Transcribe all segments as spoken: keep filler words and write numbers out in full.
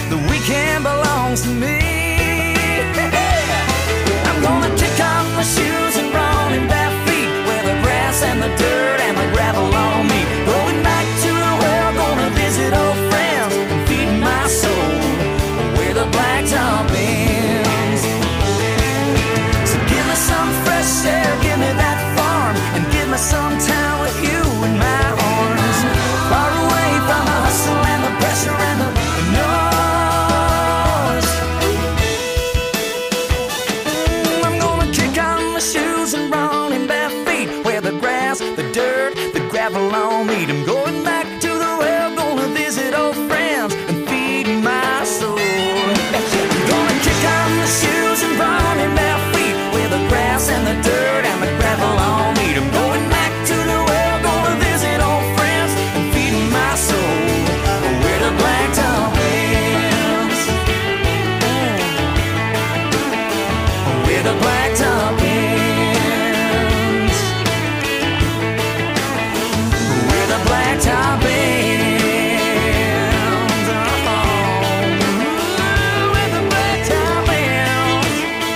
The weekend belongs to me. I'm gonna kick off my shoes and run in bare feet, where the grass and the dirt and the gravel on me. Going back to the well, gonna visit old friends and feed my soul where the blacktop ends. So give me some fresh air, give me that farm, and give me some time with you in my arms. Far away from the hustle and the pressure and the noise. I'm gonna kick on my shoes and run in bare feet, where the grass, the dirt, the gravel all meet. I'm going back to the well, gonna visit old friends and feed my soul. I'm gonna kick on my shoes and run in bare feet, where the grass and the dirt and the gravel all meet. I'm going back to the well, gonna visit old friends and feed my soul where the blacktop ends. Where the blacktop ends. Where the blacktop ends. Oh, where the blacktop ends.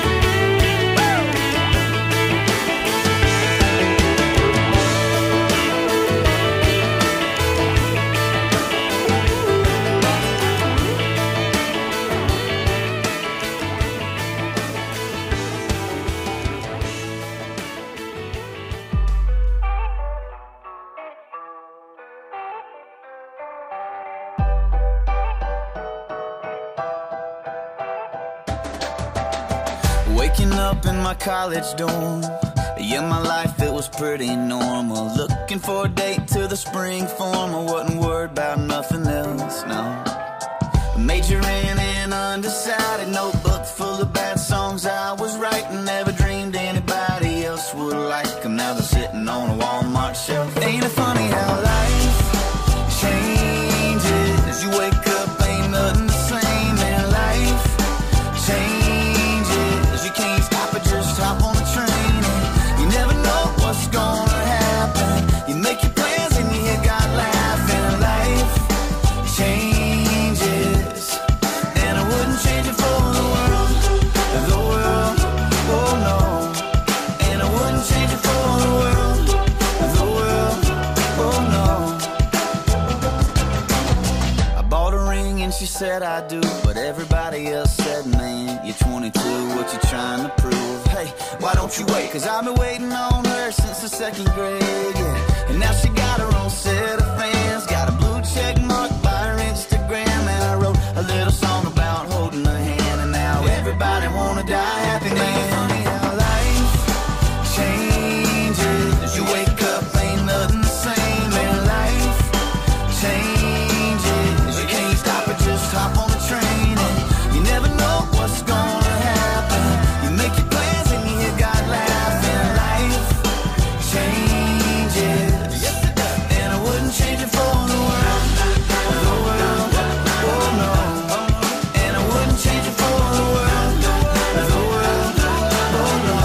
Waking up in my college dorm, yeah, my life, it was pretty normal. Looking for a date to the spring form, I wasn't worried about nothing else, no. Majoring in undecided, notebook full of bad songs I was writing. Never dreamed anybody else would like them. Now they're sitting on a Walmart shelf. Ain't it funny how life changes? You wake up, ain't nothing the same, and life changes. You can't stop it, just hop on the train, and you never know what's gonna happen. You make your plans and you hear God laughing. Life changes, and I wouldn't change it for the world, the world, oh no. And I wouldn't change it for the world, the world, oh no. I bought a ring and she said I do, but everybody else said, man, you're twenty-two, what you trying to prove? Hey, why don't you wait? Cause I've been waiting on her since the second grade, yeah. And now she got her own set of fans, got a blue check mark by her Instagram. And I wrote a little song about holding her hand, and now everybody wanna die happy, man. Funny how life changes. You wake up, ain't nothing the same, and life changes. You can't stop it, just hop on the train, and you never know what's gonna happen. You make your plans and you hear God laughing. Life changes, and I wouldn't change it for the world, the world, oh no. And I wouldn't change it for the world, the world, oh no.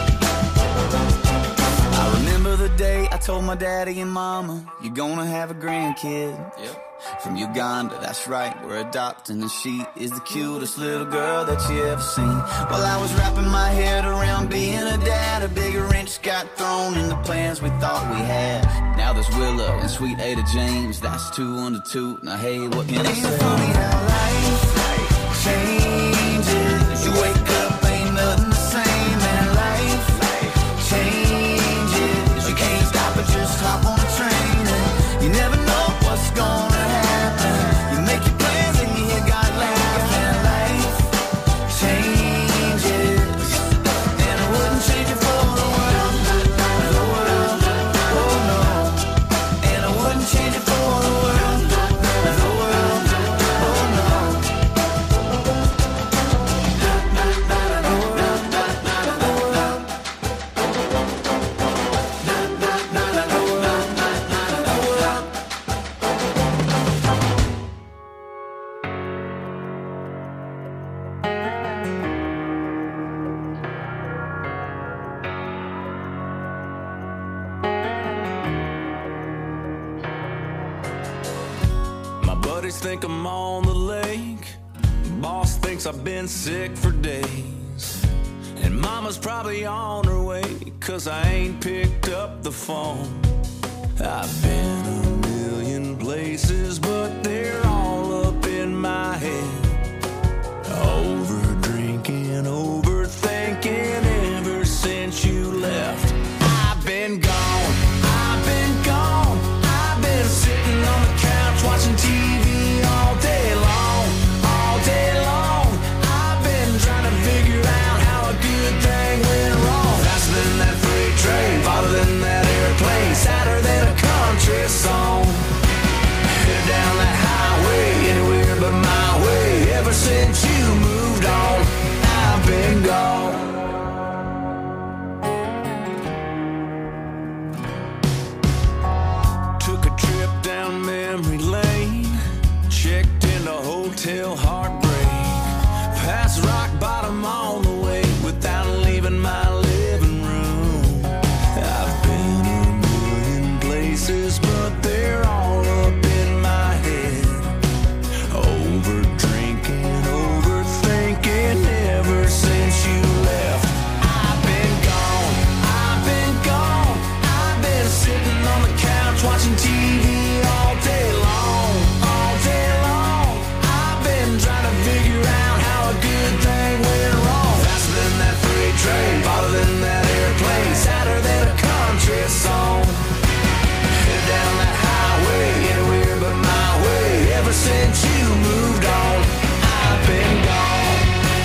I remember the day I told my daddy and mama, you're gonna have a grandkid. Yep. From Uganda, that's right, we're adopting, and she is the cutest little girl that you ever seen. While I was wrapping my head around being a dad, a bigger wrench got thrown in the plans we thought we had. Now there's Willa and sweet Ada James, that's two under two. Now hey, what can I say? Ain't it funny how life changes? You wake up, ain't nothing the same, and life changes. You can't stop it, just hop on the train, and you never know what's gonna happen. You make your plans and you hear God laughing. Life changes, and I wouldn't change it for the world, the world, oh no. And I wouldn't change it for the world, the world, oh no. Think I'm on the lake, boss thinks I've been sick for days. And mama's probably on her way, cause I ain't picked up the phone. I've been a million places, but they're all up in my head. Over drinking, overthinking ever since you left. I've been gone, I've been gone. I've been sitting on the couch watching T V all day long, all day long. I've been trying to figure out how a good thing went wrong. Faster than that freight train, farther than that airplane, sadder than a country song. Headed down that highway, anywhere but my way. Ever since you moved on, I've been gone. Took a trip down memory lane, checked into Hotel Heartbreak, past rock bottom on the way without leaving my living room. I've been a million places, but they're all up in my head. Over drinking, overthinking ever since you left. I've been gone, I've been gone. I've been sitting on the couch watching T V all day long, all day long. I've been trying to figure out how a good thing went wrong. Faster than that freight train, farther than that airplane, sadder than a country song. Headed down that highway, anywhere but my way. Ever since you moved on, I've been gone.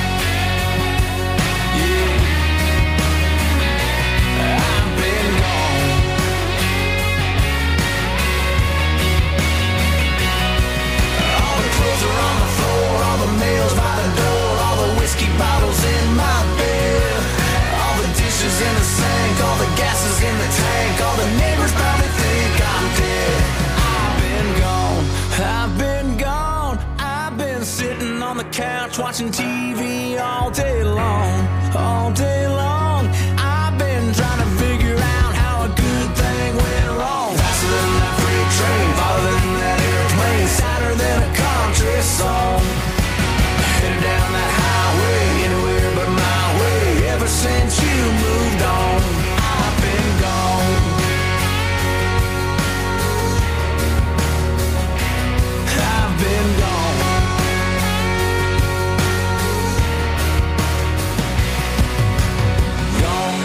Yeah, I've been gone. All the clothes are on the floor, all the mail's by the door, all the whiskey bottles in my bed, all the dishes in the sink, all the gases in the tank, all the neighbors probably think I'm dead. I've been gone, I've been gone. I've been sitting on the couch watching T V all day long, all day long. I've been trying to figure out how a good thing went wrong. Faster than that freight train, farther than that airplane, sadder than a country song. Headed down that highway, anywhere but my way. Ever since you moved on, I've been gone. I've been gone. Gone.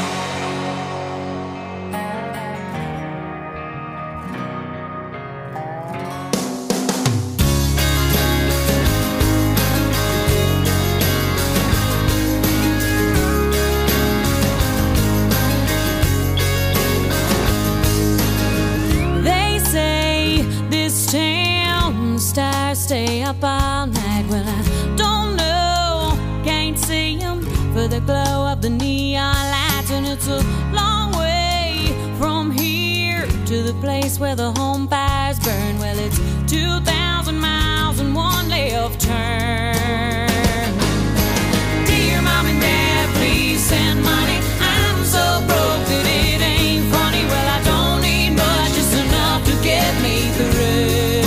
They say this town stars stay up all night. Well, I don't know, can't see 'em for the glow of the neon lights. And it's a long way from here to the place where the home fires burn. Well, it's two thousand miles and one left turn. Dear mom and dad, please send money. I'm so broke that it ain't funny. Well, I don't need much, just enough to get me through.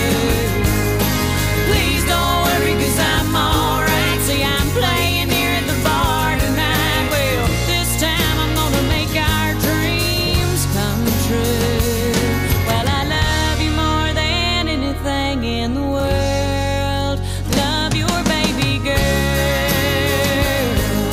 Please don't worry, cause I'm alright. See, I'm playing here at the bar tonight. Well, this time I'm gonna make our dreams come true. Well, I love you more than anything in the world. Love your baby girl.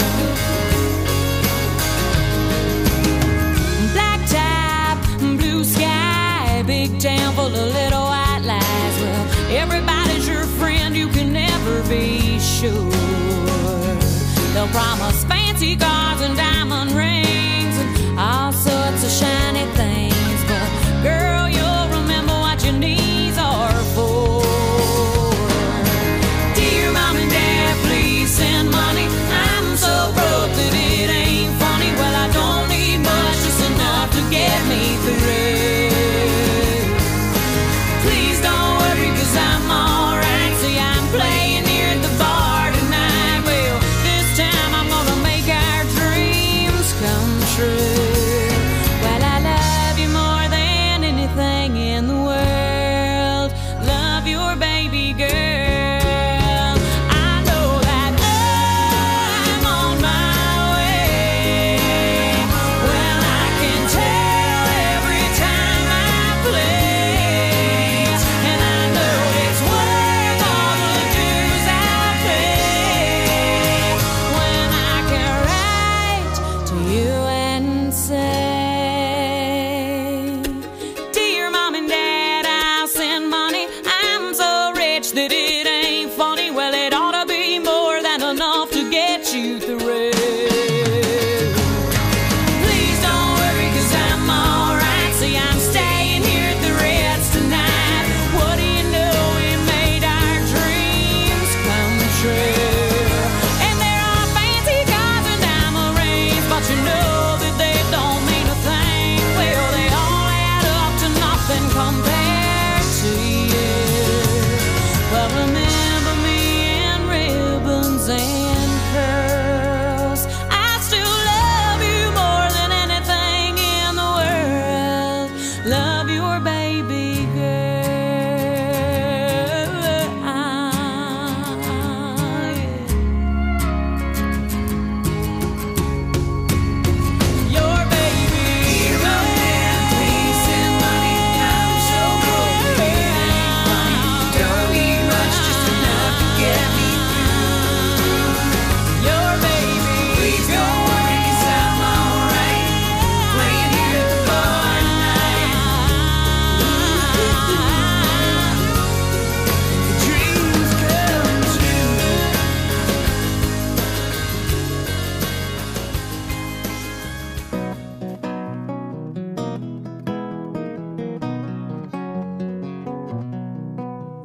Black top, blue sky, big town full of little white lies. Well, everybody's your friend, you can never be sure. They'll promise fancy cars and diamond rings and all sorts of shiny things, but girl, you'll remember what your knees are for. Dear mom and dad, please send money. I'm so broke that it ain't funny. Well, I don't need much, just enough to get me through. Please don't worry, cause I'm alright. See, I'm playing here at the bar tonight. Well, this time I'm gonna make our dreams come true. Well, I love you more than anything in the world. Love your baby girl. I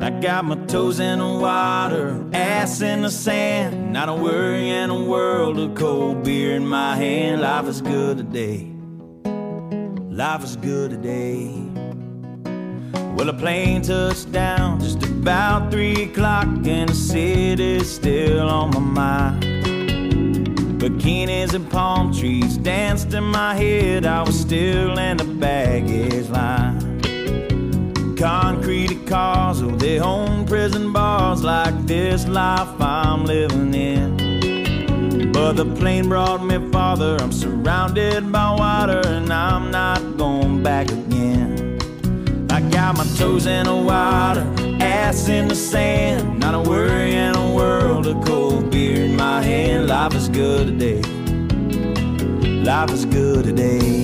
I got my toes in the water, ass in the sand, not a worry in a world of cold beer in my hand. Life is good today, life is good today. Well, a plane touched down just about three o'clock, and the city's still on my mind. Bikinis and palm trees danced in my head, I was still in the baggage line. Concrete cars, oh, they own prison bars like this life I'm living in. But the plane brought me farther, I'm surrounded by water, and I'm not going back again. I got my toes in the water, ass in the sand, not a worry in a world of cold beer in my hand. Life is good today, life is good today.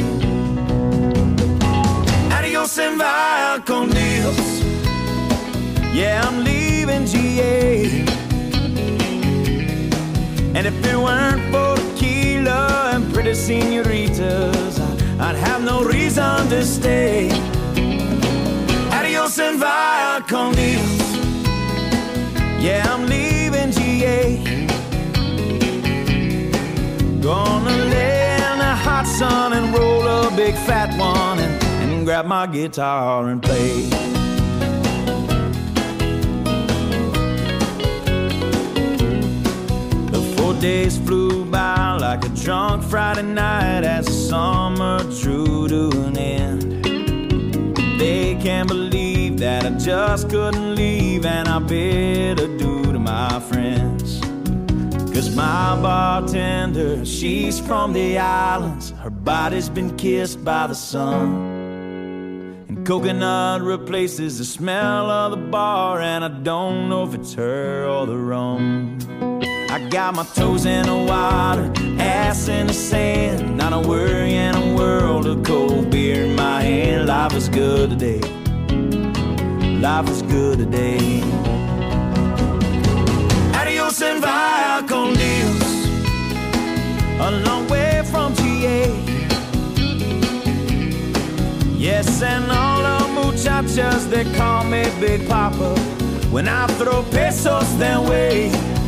Adios and via con Dios, yeah, I'm leaving G A. And if it weren't for tequila and pretty senoritas, I'd have no reason to stay. Adios and via con Dios, yeah, I'm leaving G A. Gonna lay in the hot sun and roll a big fat one, and, and grab my guitar and play. The four days flew by like a drunk Friday night as the summer drew to an end. They can't believe that I just couldn't leave, and I bid adieu to my friends. Cause my bartender, she's from the islands, her body's been kissed by the sun, and coconut replaces the smell of the bar, and I don't know if it's her or the rum. I got my toes in the water, ass in the sand, not a worry in a world of cold beer in my hand. Life is good today, life is good today. Adios and via con Dios, a long way from G A. Yes, and all the muchachas, they call me Big Papa when I throw pesos their way.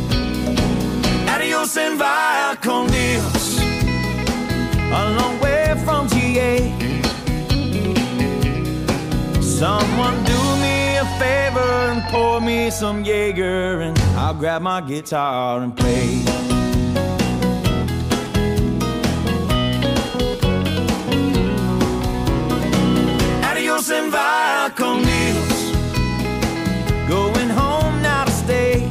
Adios and via con Dios, a long way from G A. Someone do me a favor and pour me some Jaeger, and I'll grab my guitar and play. Adios and via con Dios, going home now to stay.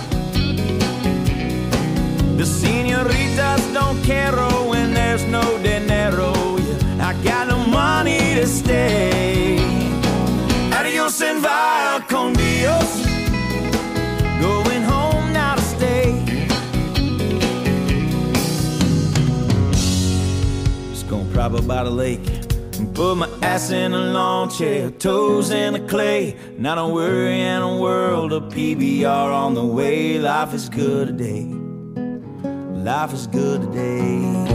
The senoritas don't care when there's no dinero. Yeah, I got no money to stay. Adios and via con Dios, going home now to stay. Just gonna prop up by the lake and put my ass in a lawn chair, toes in the clay, not a worry in a world of P B R on the way. Life is good today, life is good today.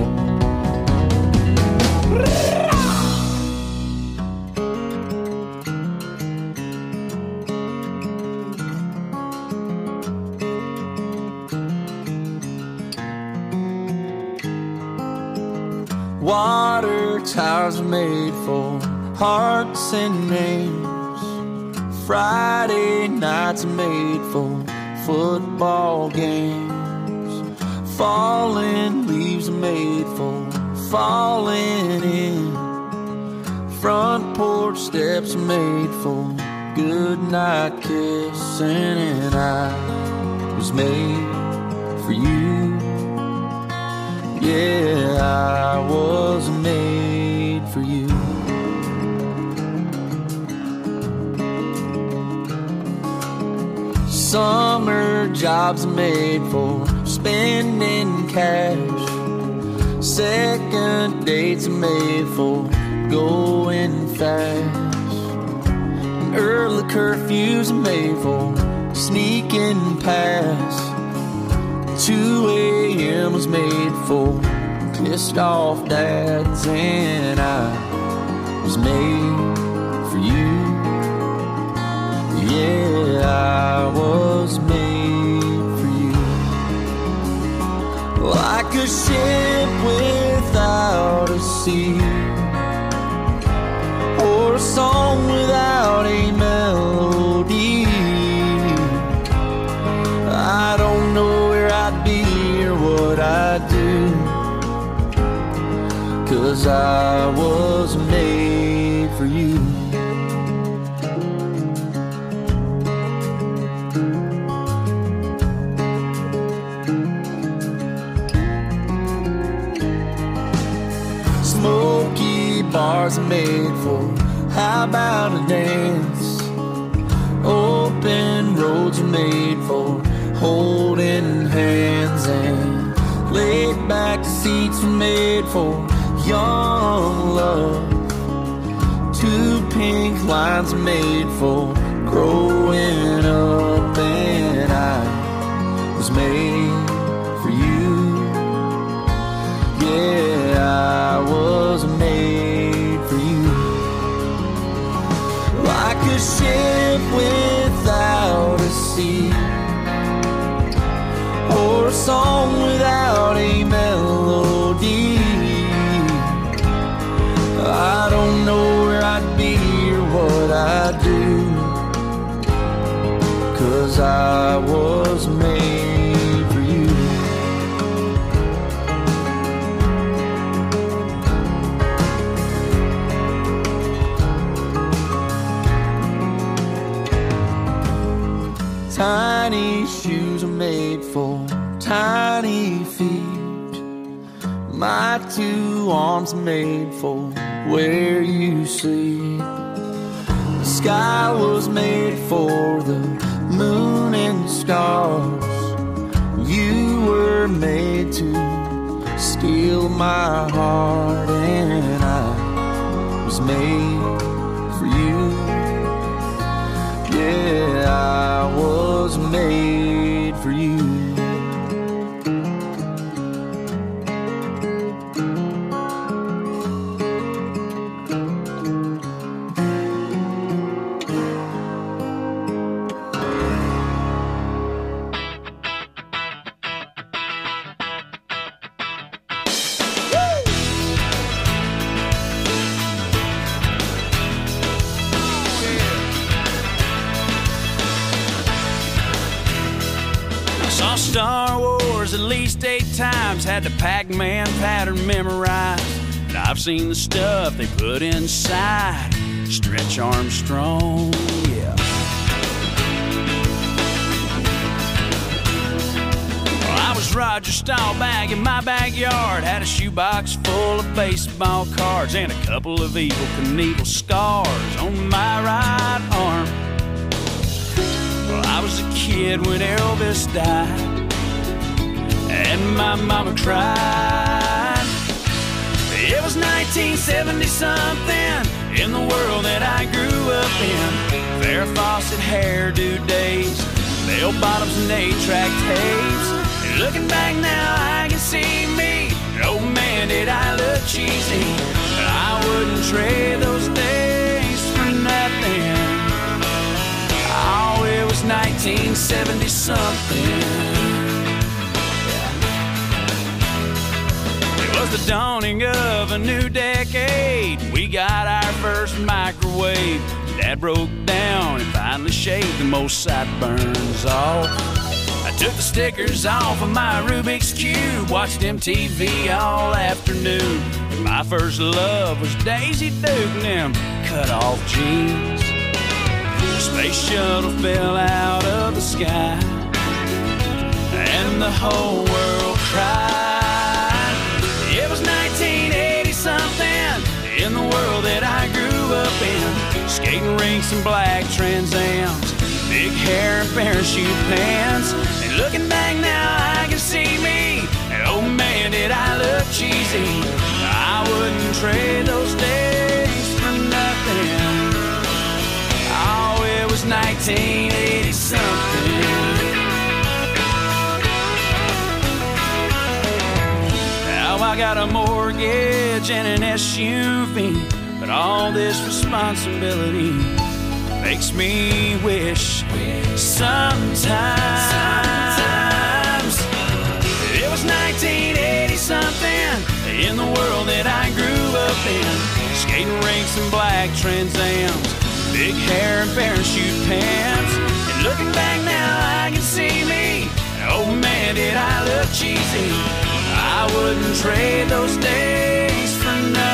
Water towers are made for hearts and names. Friday nights are made for football games. Falling leaves are made for falling in. Front porch steps are made for goodnight kissing. And I was made for you. Yeah, I was made for you. Summer jobs are made for spending cash. Second dates are made for going fast. Early curfews are made for sneaking past. two a.m. was made for pissed off dads, and I was made for you. Yeah, 'cause I was made for you. Smoky bars are made for, how about a dance? Open roads are made for holding hands, and laid back seats are made for young love. Two pink lines are made for growing up, and I was made for you. Yeah, I was made for you. Like a ship without a sea, or a song without a melody. I don't know where I'd be or what I'd do, 'cause I was made for you. Tiny shoes are made for tiny feet. My two arms are made for where you sleep. The sky was made for the moon and stars. You were made to steal my heart, and I was made for you. Yeah, I was made for you. Star Wars at least eight times, had the Pac-Man pattern memorized. And I've seen the stuff they put inside Stretch Armstrong, yeah. Well, I was Roger Staubach in my backyard, had a shoebox full of baseball cards and a couple of Evel Knievel scars on my right arm. Well, I was a kid when Elvis died, and my mama cried. It was nineteen seventy something in the world that I grew up in. Farrah Fawcett hairdo days, bell bottoms and eight-track tapes. And looking back now, I can see me. Oh man, did I look cheesy. But I wouldn't trade those days for nothing. Oh, it was nineteen seventy something. It was the dawning of a new decade. We got our first microwave. Dad broke down and finally shaved the most sideburns off. I took the stickers off of my Rubik's Cube, watched M T V all afternoon. My first love was Daisy Duke and them cut-off jeans. The space shuttle fell out of the sky, and the whole world cried. It was nineteen eighty something in the world that I grew up in. Skating rinks and black Trans Ams, big hair and parachute pants. And looking back now, I can see me. And oh man, did I look cheesy. I wouldn't trade those days for nothing. Oh, it was nineteen eighty something. Now I got a mortgage and an S U V, but all this responsibility makes me wish sometimes it was nineteen eighty something in the world that I grew up in. Skating rinks and black Trans Ams, big hair and parachute pants. And looking back now, I can see me. Oh man, did I look cheesy. I wouldn't trade those days for nothing.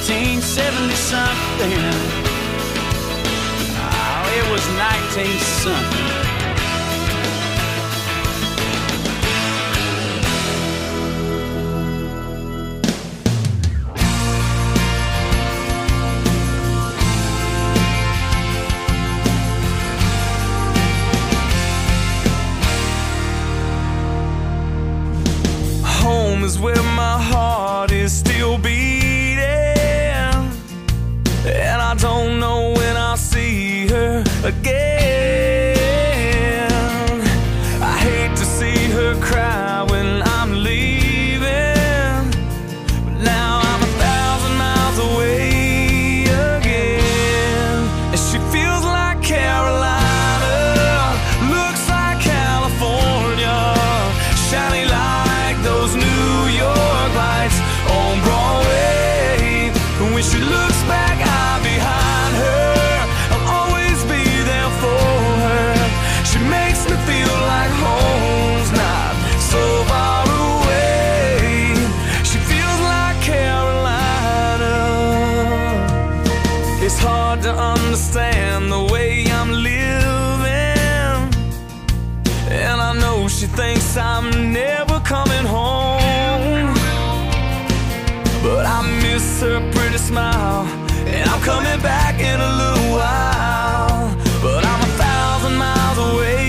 nineteen seventy something. Oh, it was nineteen something. Home is where my heart is still beating, and I don't know when I'll see her again. I hate to see her cry when I'm leaving, but now I'm a thousand miles away again. And she feels like Carolina, looks like California, shiny like those New York lights on Broadway. When she looks back, I'm behind her. I'll always be there for her. She makes me feel like home's not so far away. She feels like Carolina. It's hard to understand the way I'm living, and I know she thinks I'm never coming home, but I miss her pretty smile, and I'm coming back in a little while. But I'm a thousand miles away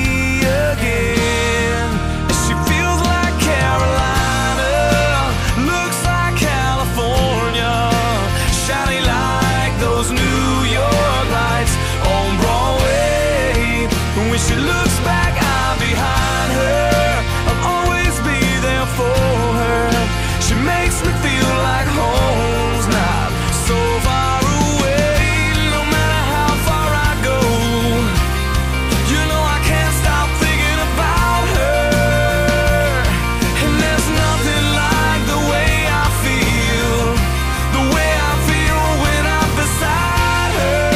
again. And she feels like Carolina, looks like California, shiny like those New York lights on Broadway. When she looks back, I'm behind her. I'll always be there for her. She makes me feel like home's not so far away. No matter how far I go, you know I can't stop thinking about her. And there's nothing like the way I feel, the way I feel when I'm beside her.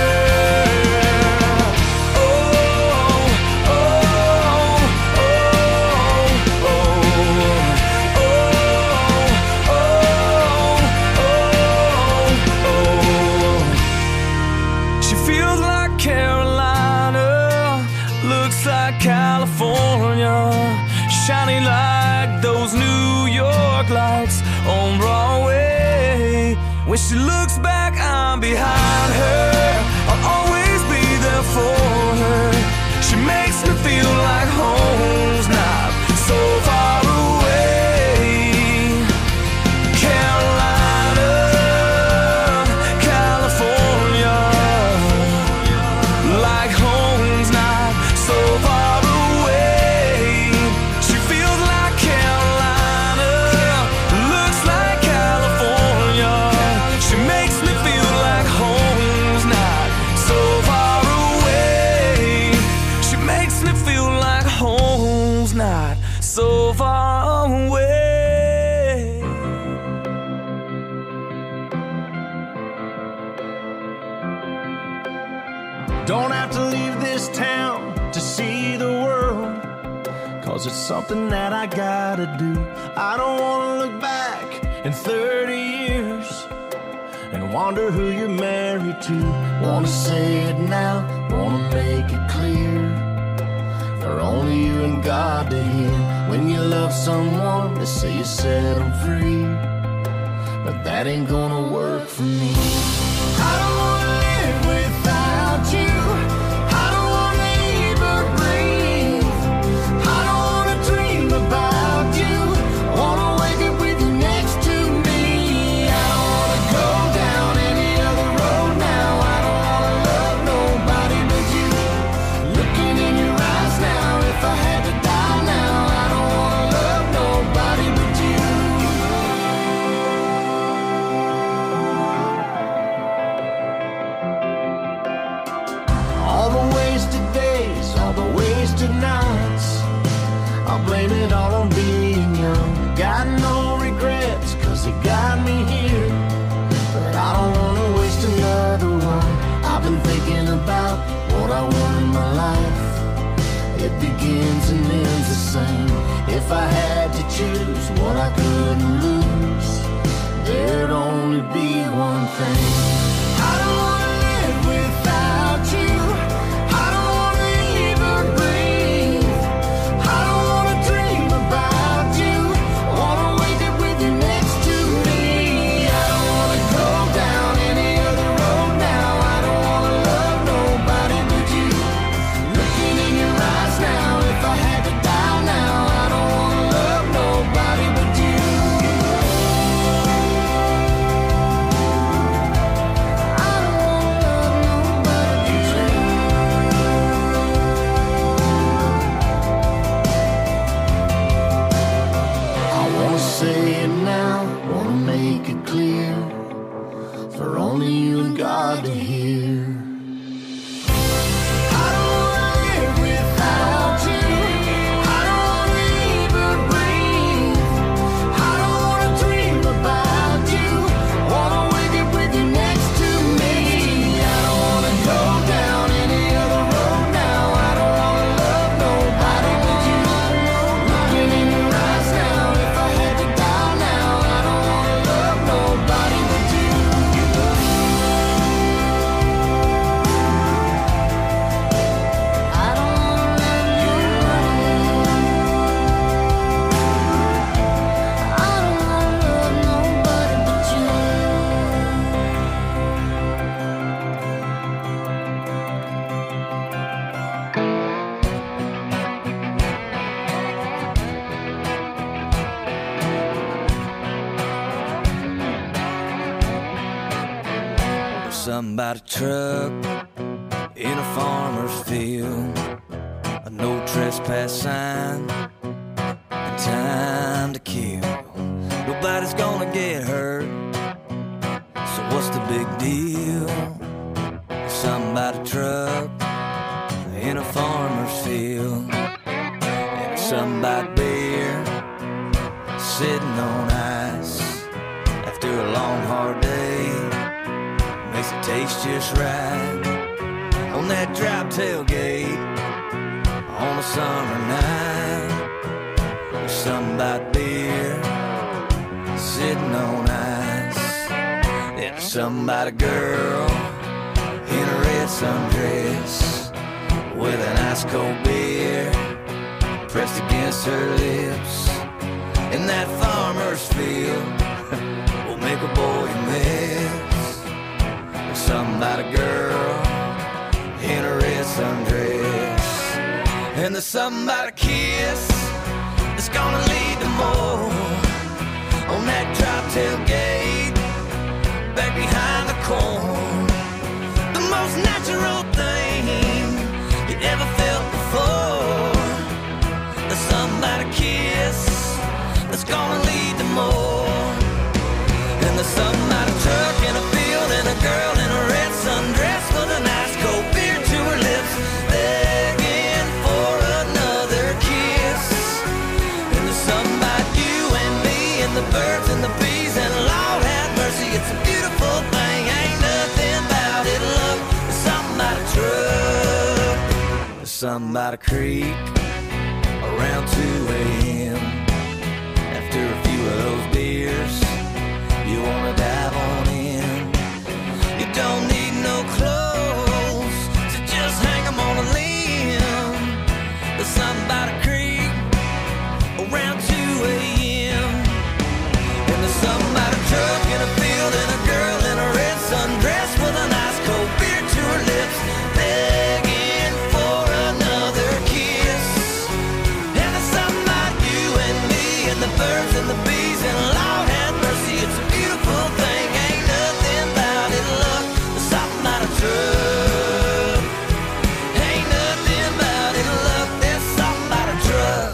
Oh, oh, oh, oh, oh, oh, oh, oh. She feels like Carolina, looks like California, shiny like those New York lights on Broadway. When she looks back, I'm behind her. I'll always be there for her. She makes me feel like home's not so far away. Carolina, California, like home's not so far away. She feels like Carolina, looks like California. She makes me feel like home's not so far away. She makes me feel like home's not so far away. Don't have to leave this town to see the world, 'cause it's something that I gotta do. I don't wanna look back in thirty years and wonder who you're married to. Wanna say it now, wanna make it clear, for only you and God to hear. When you love someone, they say you set them free, but that ain't gonna work for me. I don't wanna live without you. I don't wanna even breathe. I don't wanna dream about you. I wanna wake up with you next to me. I don't wanna go down any other road now. I don't wanna love nobody but you. Looking in your eyes now, if I had to die now, I don't wanna love nobody but you. All the wasted days, all the wasted nights, I'll blame it all on being young. Got no regrets, 'cause it got me here, but I don't wanna waste another one. I've been thinking about what I want in my life. It begins and ends the same. If I had to choose what I couldn't lose, there'd only be Somebody truck in a farmer's field, a no trespass sign, and time to kill. Nobody's gonna get hurt, so what's the big deal? Somebody truck in a farmer's field, and a somebody beer sitting on ice after a long hard day makes it taste just right on that drop tailgate on a summer night. There's somebody beer sitting on ice, and somebody girl in a red sundress with an ice cold beer pressed against her lips. In that farmer's field will make a boy miss. There's somebody girl in a red sundress, and there's somebody kiss that's gonna lead to more on that drop tailgate back behind the corn. The most natural thing you ever felt before. There's somebody kiss that's gonna lead to more. And there's somebody truck in a field and a girl in a red sundress with an ice cold beer to her lips, begging for another kiss. And there's somebody you and me and the birds and the bees, and Lord have mercy, it's a beautiful thing. Ain't nothing about it, look. There's somebody truck, there's somebody creek around two a.m. After a few of those beers, you wanna dive on in. You don't need no clothes to just hang them on a limb. There's somebody creek around two a.m. And there's somebody truck in a field and a girl in a red sundress with an ice cold beer to her lips, begging for another kiss. And there's somebody you and me and the birds and the bees, and Lord have mercy, it's a beautiful thing. Ain't nothing about it, look. There's something about a truck. Ain't nothing about it, look. There's something about a truck.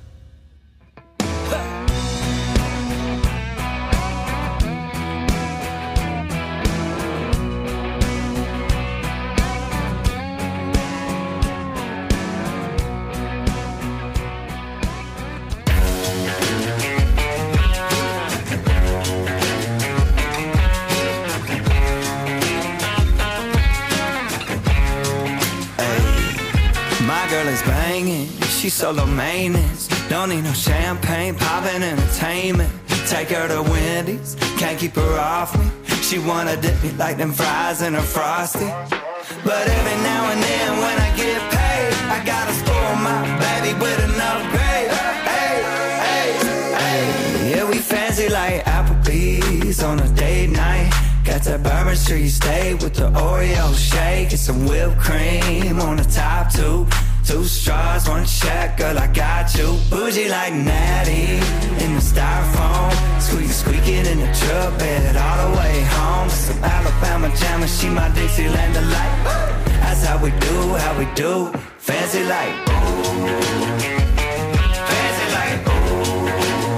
My girl is banging, she's solo maintenance. Don't need no champagne, poppin' entertainment. Take her to Wendy's, can't keep her off me. She wanna dip me like them fries in her Frosty. But every now and then when I get paid, I gotta spoil my baby with an upgrade. Hey, hey, hey. Yeah, we fancy like Applebee's on a date night. Got that Bourbon Street steak with the Oreo shake and some whipped cream on the top two. Two straws, one check, girl, I got you. Bougie like Natty in the styrofoam. Squeak, squeaking in the truck bed all the way home. Some Alabama jammer, she my Dixieland delight. That's how we do, how we do. Fancy like, ooh. Fancy like, ooh.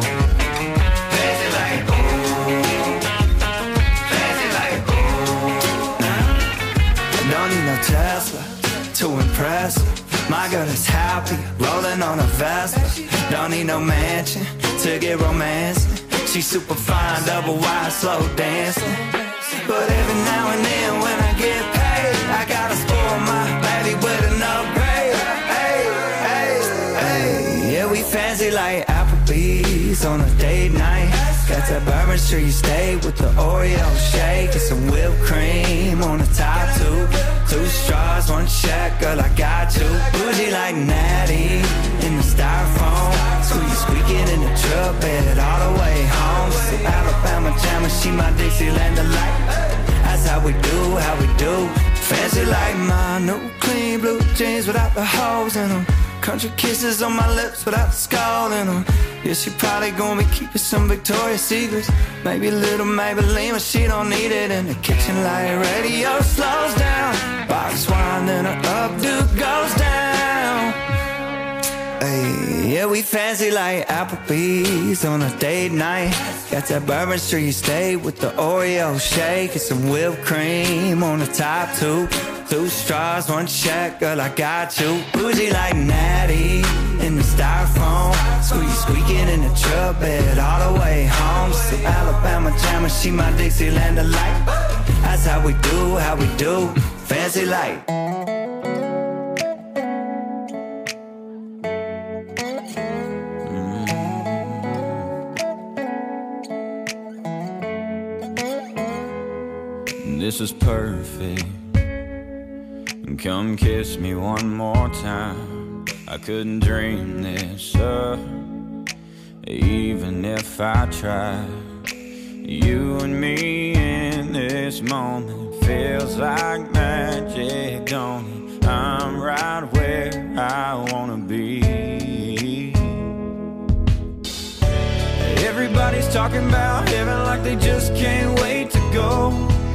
Fancy like, ooh. Fancy like, ooh. I don't need no Tesla to impress her. My girl is happy, rolling on a Vespa. Don't need no mansion to get romancing. She's super fine, double wide, slow dancing. But every now and then when I get paid, I gotta spoil my baby with an upgrade. Hey, hey, hey. Yeah, we fancy like Applebee's on a date night. Got that Bourbon Street steak with the Oreo shake and some whipped cream on the top two. Two straws, one check, girl, I got you. Bougie like Natty in the styrofoam. Squeak, squeaking in the truck bed all the way home. Some Alabama jammer, she my Dixieland delight. That's how we do, how we do. Fancy like my new clean blue jeans without the holes in them. country kisses on my lips without scalding her. Yeah, she probably gonna be keeping some Victoria's Secrets. Maybe a little Maybelline, but she don't need it. In the kitchen light radio slows down. Box wine, then her updo goes down. Hey, yeah, we fancy like Applebee's on a date night. Got that Bourbon Street steak with the Oreo shake and some whipped cream on the top two. Two straws, one check, girl, I got you. Bougie like Natty in the styrofoam. Squeak, squeaking in the truck bed all the way home. Some Alabama jammer, she my Dixieland delight. That's how we do, how we do, fancy like. This is perfect. Come kiss me one more time. I couldn't dream this up, even if I tried. You and me in this moment feels like magic, don't it? I'm right where I wanna be. Everybody's talking about heaven like they just can't wait to go.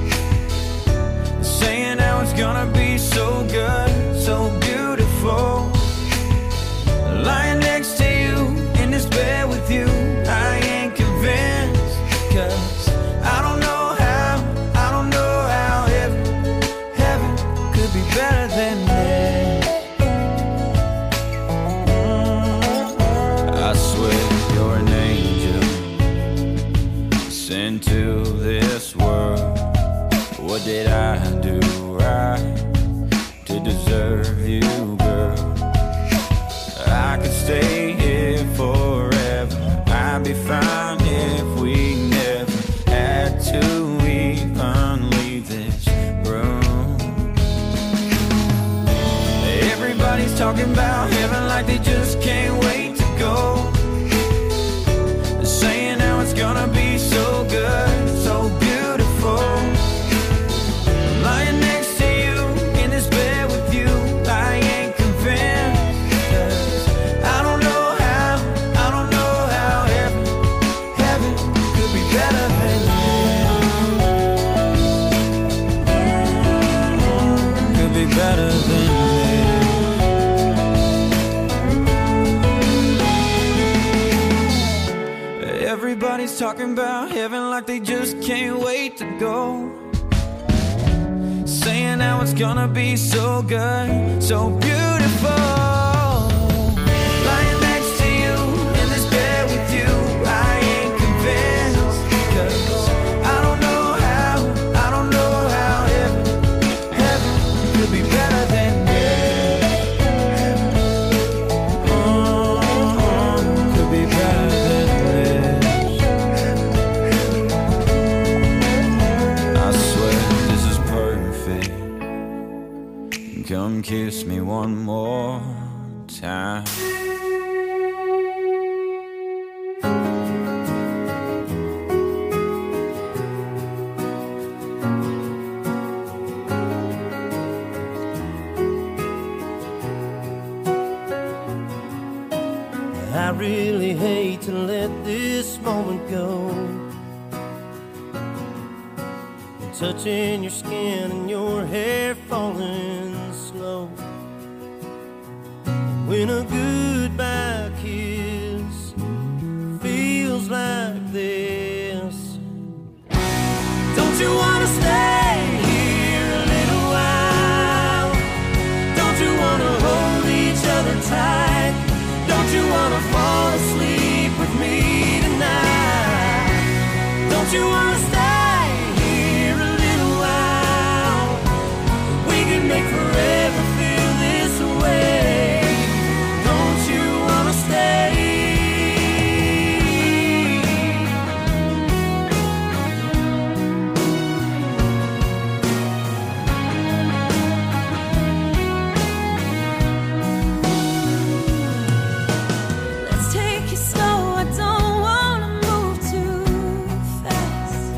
Saying how it's gonna be so good, so beautiful. Lying next to you, in this bed with you, I ain't convinced. Cause I don't know how, I don't know how heaven, heaven could be better than this. mm, I swear you're an angel sent to this world. What did I do right to deserve you, girl? I could stay here forever. I'd be fine if we never had to even leave this room. Everybody's talking about heaven like they just can't wait to go. They're saying how it's gonna be so good, so beautiful. Lying next to you, in this bed with you, I ain't convinced. Cause I don't know how, I don't know how heaven, heaven could be better than this. Could be better than this. Everybody's talking about heaven like they just can't wait to go. Saying how it's gonna be so good, so beautiful. Lying next to you, in this bed with you, I ain't convinced. Cause I don't know how, I don't know how heaven, heaven could be better than this. Oh, could be better than this. I swear this is perfect. Come kiss me one more time. I really hate to let this moment go. Touching your skin and your hair falling slow. When a goodbye kiss feels like this. Don't you wanna stay here a little while? Don't you wanna hold each other tight? Don't you wanna fall asleep with me tonight? Don't you wanna stay? Make forever feel this way. Don't you wanna stay? Let's take it slow. I don't wanna move too fast.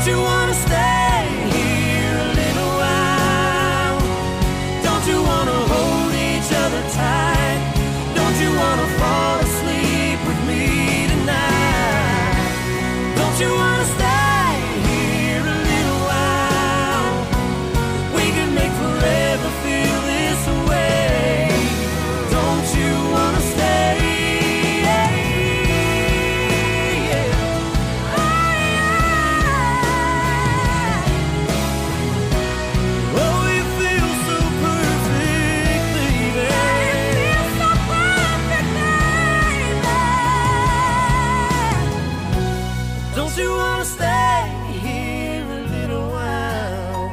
Don't you wanna stay here a little while? Don't you wanna hold each other tight? Don't you wanna fall asleep with me tonight? Don't you wanna stay here a little while? We can make forever feel this way. Don't you wanna stay? Don't you wanna stay here a little while?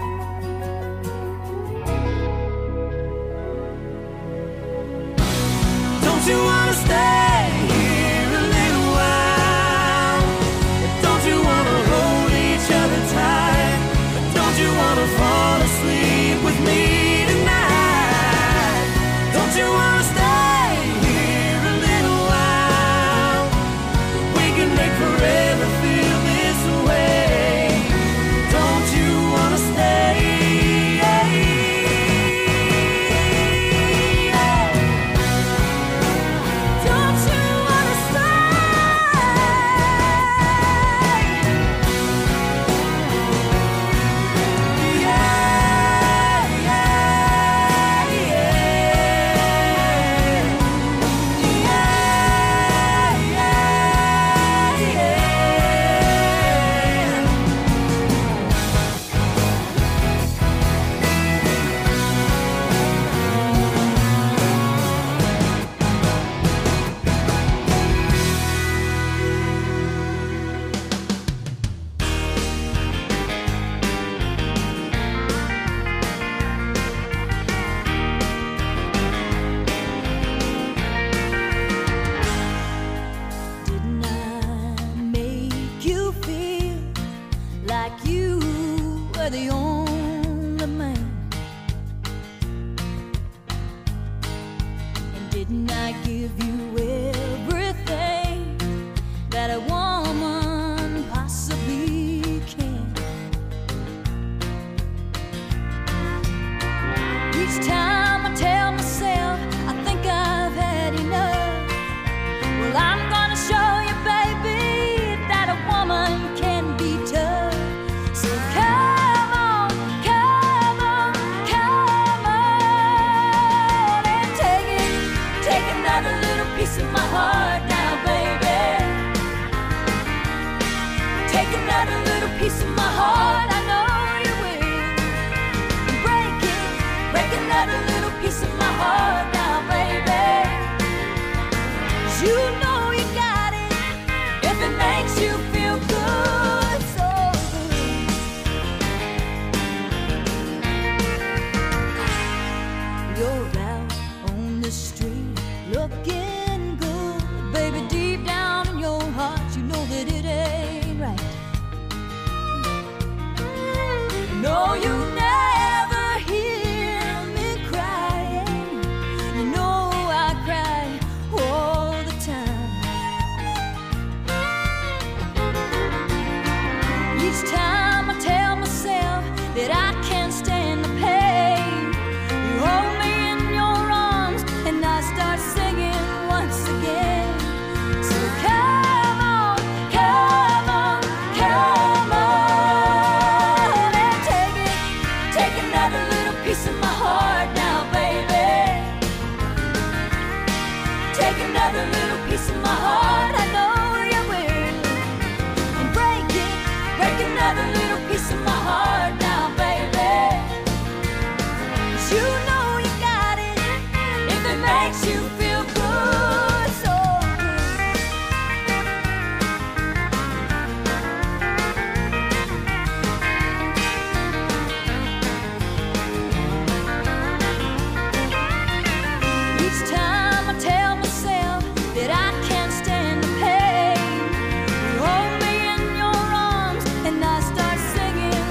Don't you wanna stay here a little while? Don't you wanna hold each other tight? Don't you wanna fall asleep with me tonight? Don't you wanna stay here a little while? We can make forever feel this way. Don't you wanna stay? Don't you wanna stay? Yeah, yeah, yeah. Yeah, yeah, yeah. Didn't I make you feel like you were the only man? And didn't I give you everything that a woman possibly can? Each time I tell myself I think I've had enough, well, I'm gonna show you, baby, that a woman can be tough. So come on, come on, come on, and take it, take another little piece of my heart now, baby. Take another little piece of my heart, I know you will. Break it, break another little piece of my heart now, baby. 'Cause you know you got it if it makes you feel good, so good. You're out on the street looking good, baby. Deep down in your heart, you know that it ain't right. No, you never hear me crying. You know I cry all the time. Each time I tell myself that I can't stand the pain, you hold me in your arms and I start singing once again. So come on, come on, come on, and take it, take another little piece of my heart now, baby. Take another little piece of my heart, I know you will. And break it, break another little piece of my heart now, baby. 'Cause you know you got it if it makes you feel good, so good. Each time I tell myself that I can't stand the pain, you hold me in your arms and I start singing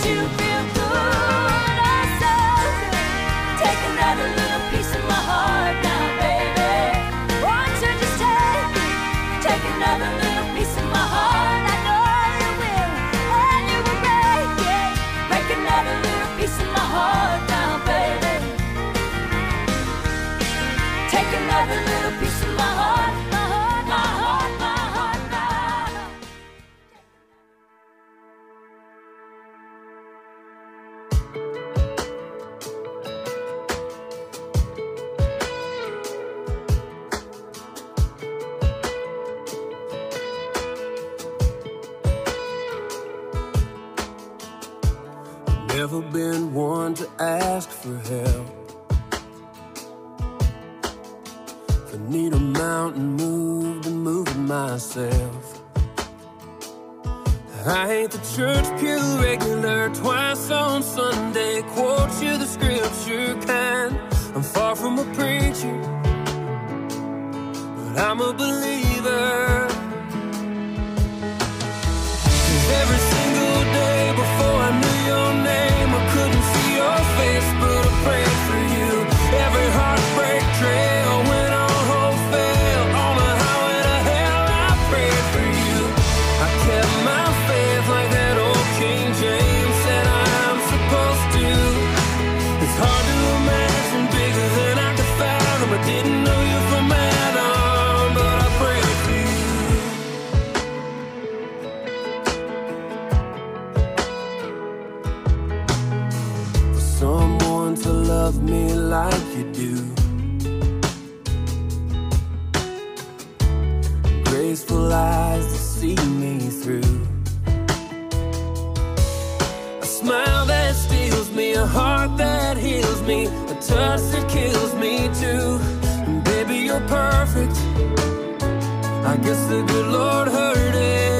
you feel good, oh so good. Take another little piece of my heart now, baby. Won't you just take it? Take another little piece of my heart. I know you will, and you will break it. Break another little piece of my heart now, baby. Take another little piece of my heart, my heart, my heart, my heart, my heart. Never been one to ask for help. If I need a mountain moved, I'm moving myself. I ain't the church pew regular, twice on Sunday, quote you the scripture kind. I'm far from a preacher, but I'm a believer. 'Cause every single day before I knew your name, I couldn't see your face, but I prayed for you. Every heartbreak trail went on hope fail. On the highway to hell, I prayed for you. I kept my faith like that old King James said I'm supposed to. It's hard to imagine bigger than I could fathom. I didn't know you from Adam, but I prayed for you. For someone to love me like you do, graceful eyes to see me through, a smile that steals me, a heart that heals me, a touch that kills me too. And baby, you're perfect. I guess the good Lord heard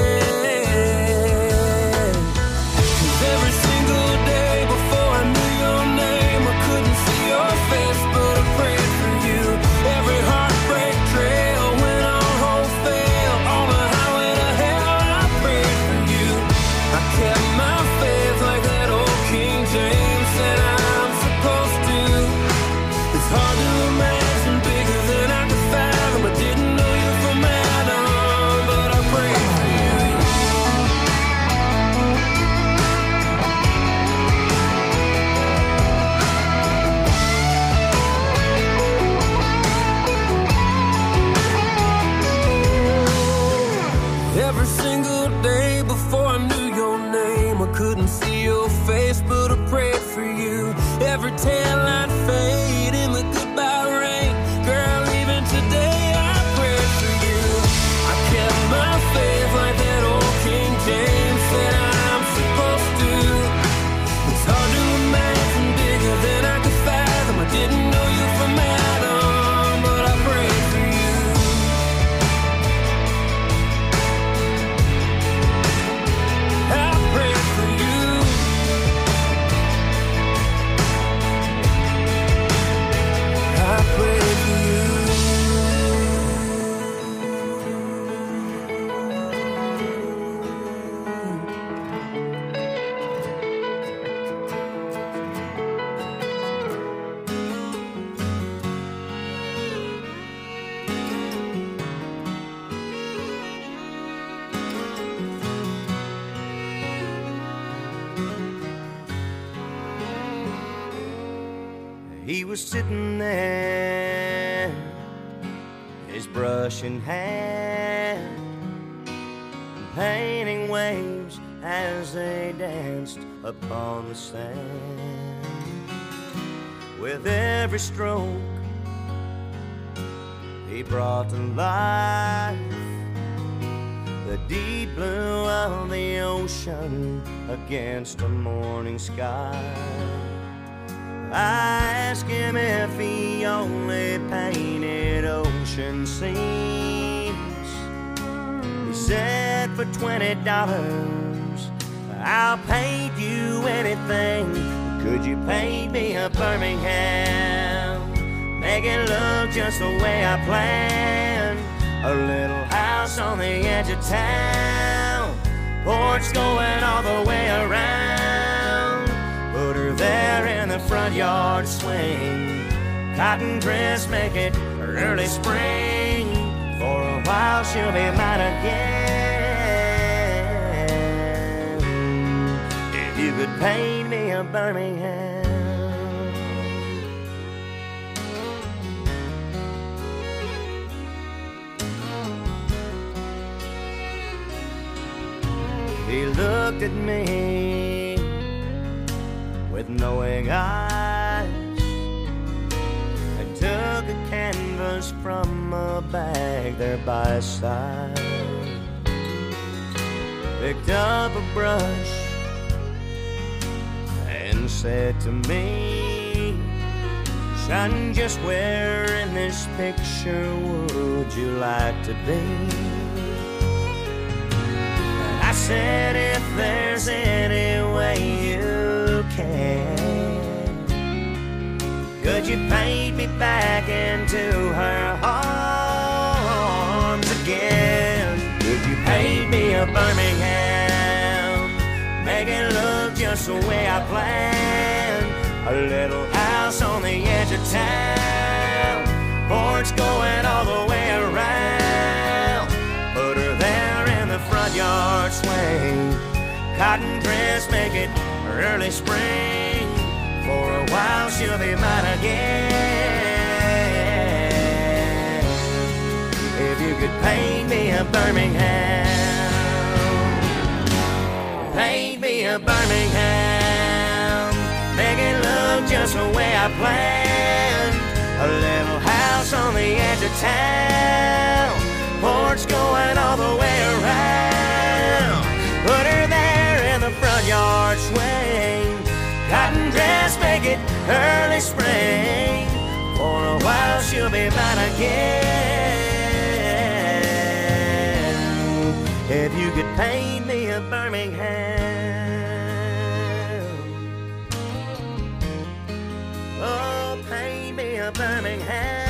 it. 'Cause every single day before I knew your name, I couldn't see your face, but I prayed for you. Every heartbreak trail went on hope fail. On the highway to hell, I prayed for you. I kept my faith like that old King James said I'm supposed to. It's hard to imagine bigger than I could fathom. I didn't know you from Adam, but I prayed for you. Every single day before I knew your name, I couldn't see your face, but I prayed for you. Every taillight fade in the goodbye rain, girl, even today I prayed for you. I kept my faith like that old King James said I'm supposed to. It's hard to imagine bigger than I could fathom. I didn't know you from Adam, but I prayed for you. I prayed for you. I prayed for you. He was sitting there, his brush in hand, painting waves as they danced upon the sand. With every stroke, he brought to life the deep blue of the ocean against a morning sky. I asked him if he only painted ocean scenes. He said for twenty dollars I'll paint you anything. Could you paint me a Birmingham? Make it look just the way I planned. A little house on the edge of town, porch going all the way around. the front yard swing. Cotton dress make it early spring. For a while she'll be mine again. If you could paint me a Birmingham. He looked at me with knowing eyes and took a canvas from a bag there by his side. Picked up a brush and said to me, son, just where in this picture would you like to be? I said, if there's any way you can, could you paint me back into her arms again? Could you paint me a Birmingham, make it look just the way I planned? A little house on the edge of town, porch going all the way around. Put her there in the front yard swing. Cotton dress make it early spring. For a while she'll be mine again. If you could paint me a Birmingham, paint me a Birmingham, make it look just the way I planned. A little house on the edge of town, porch going all the way around. Put her there in the front yard swing. Cotton dress make it early spring. For a while she'll be mine again. If you could paint me a Birmingham, oh, paint me a Birmingham.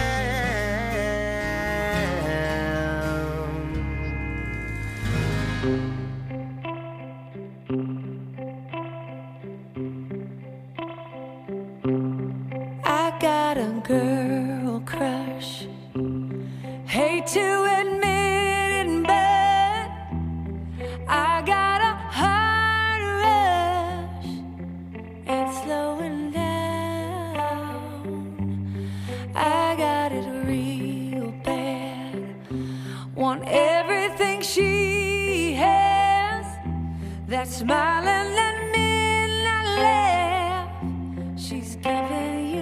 Got a girl crush. Hate to admit it, but I got a heart rush. It's slowing down. I got it real bad. Want everything she has. That smiling, that midnight laugh. She's giving you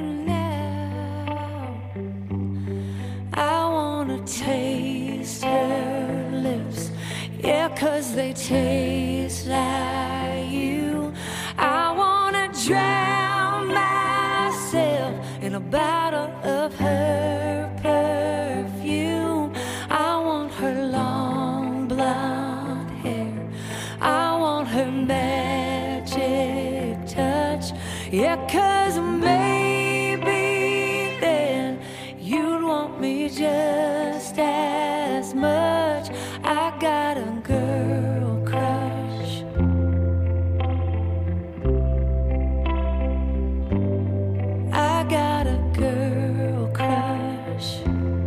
taste her lips, yeah, 'cause they taste like you. I wanna drown myself in a bottle of her perfume. I want her long blonde hair, I want her magic touch, yeah, 'cause maybe then you'd want me just as much. I got a girl crush. I got a girl crush.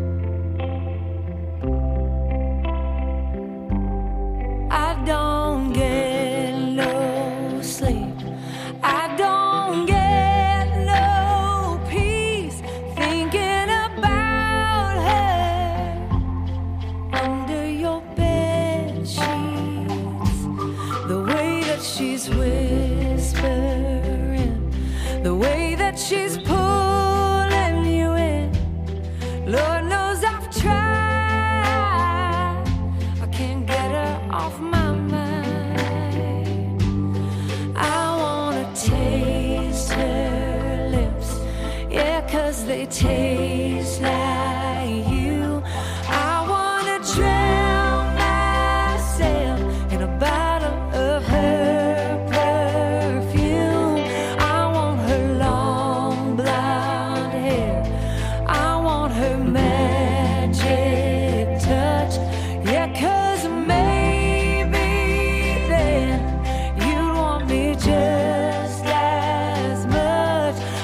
I don't get no sleep. I don't get no peace thinking about her under your bed sheets. The way that she's whispering, the way that she's pulling you in. Lord knows I've tried, I can't get her off my mind. I wanna taste her lips, yeah, 'cause they taste like you. I wanna drown myself in a bottle of her perfume. I want her long blonde hair, I want her magic touch, yeah, 'cause maybe then you'd want me just as much.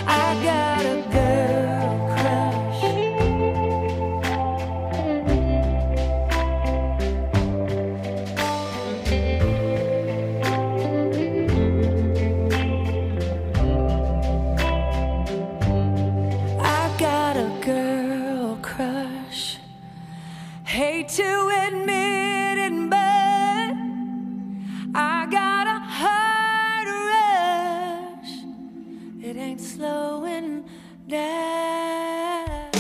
ain't slowing down.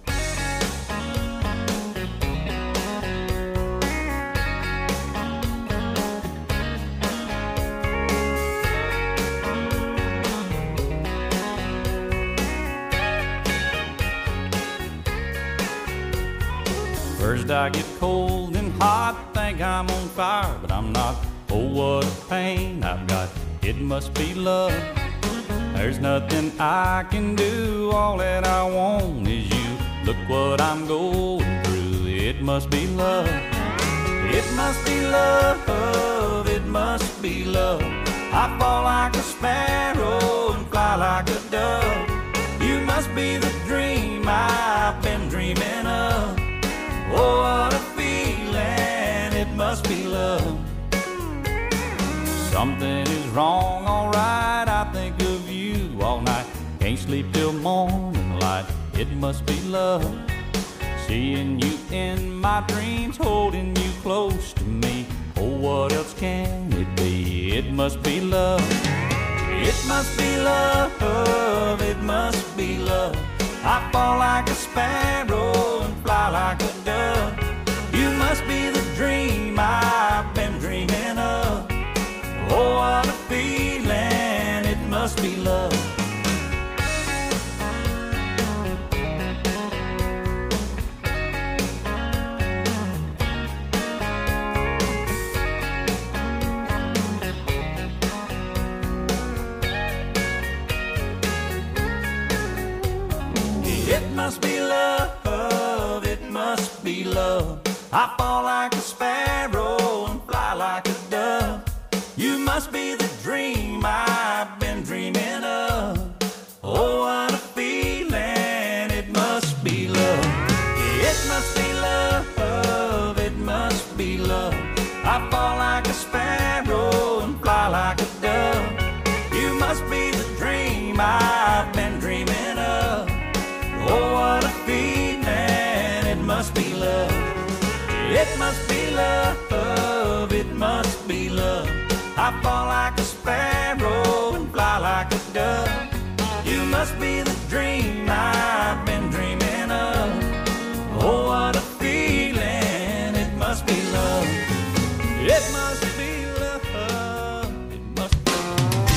First I get cold and hot, think I'm on fire, but I'm not. Oh, what a pain I've got, it must be love. There's nothing I can do, all that I want is you. Look what I'm going through, it must be love. It must be love, it must be love. I fall like a sparrow and fly like a dove. You must be the dream I've been dreaming of. Oh, what a feeling, it must be love. Something is wrong, alright, I think of you all night. Can't sleep till morning light, it must be love. Seeing you in my dreams, holding you close to me. Oh, what else can it be? It must be love. It must be love, it must be love. I fall like a sparrow and fly like a dove. You must be the dream I've been dreaming of. Oh, what a feeling, it must be love. It must be love, it must be love. I fall like a sparrow and fly like a dove. You must be the dream I've been dreaming of. Oh, what a feeling, it must be love. It must be love, it must be love. I fall like a sparrow and fly like a dove. You must be the dream I've been dreaming of. Oh, what a feeling, it must be love. It must be love, it must be love. I fall like a sparrow and fly like a dove. You must be the dream I've been dreaming of. Oh, what a feeling, it must be love. It must be love, it must be love.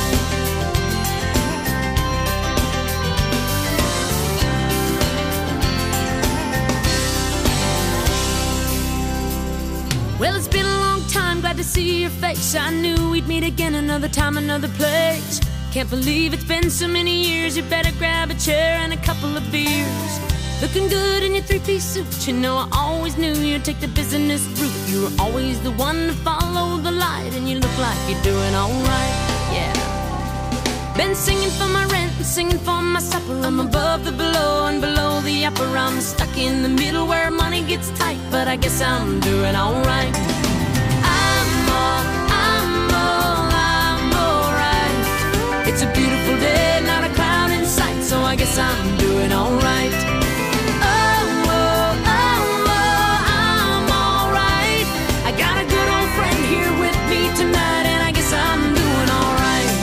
Well, it's been a long time, glad to see your face. I knew we'd meet again another time, another place. Can't believe it's been so many years. You better grab a chair and a couple of beers. Looking good in your three-piece suit. You know I always knew you'd take the business route. You were always the one to follow the light, and you look like you're doing alright, yeah. Been singing for my rent and singing for my supper. I'm above the below and below the upper. I'm stuck in the middle where money gets tight, but I guess I'm doing alright. I'm all, I'm all, I'm alright. It's a beautiful day, not a cloud in sight, so I guess I'm doing alright. Oh, oh, oh, oh, I'm alright. I got a good old friend here with me tonight, and I guess I'm doing alright.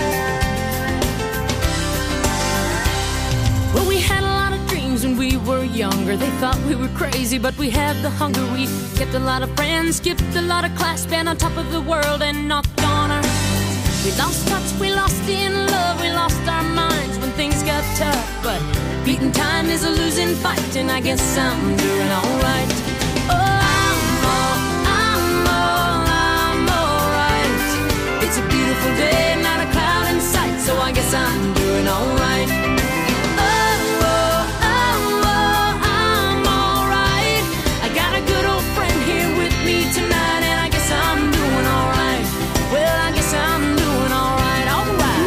Well, we had a lot of dreams when we were younger. They thought we were crazy, but we had the hunger. We kept a lot of friends, skipped a lot of class, been on top of the world and knocked on our. We lost touch, we lost in love, we lost our minds when things got tough. But beating time is a losing fight, and I guess I'm doing alright. Oh, I'm all, I'm all, I'm alright. It's a beautiful day, not a cloud in sight, so I guess I'm doing alright. Oh, oh, oh, oh, I'm alright. I got a good old friend here with me tonight, and I guess I'm doing alright. Well, I guess I'm doing alright, alright.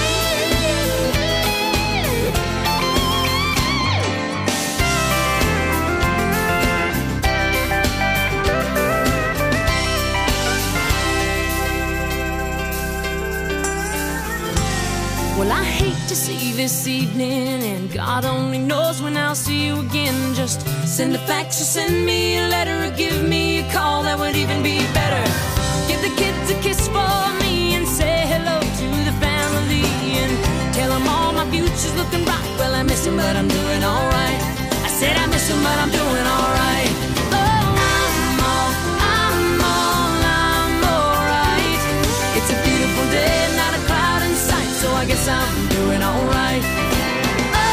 Well, I hate to see this evening, and God only knows when I'll see you again. Just send a fax or send me a letter, or give me a call, that would even be better. Give the kids a kiss for me and say hello to the family, and tell them all but I'm doing alright. I said I miss him, but I'm doing alright. Oh, I'm all, I'm all, I'm alright. It's a beautiful day, not a cloud in sight, so I guess I'm doing alright.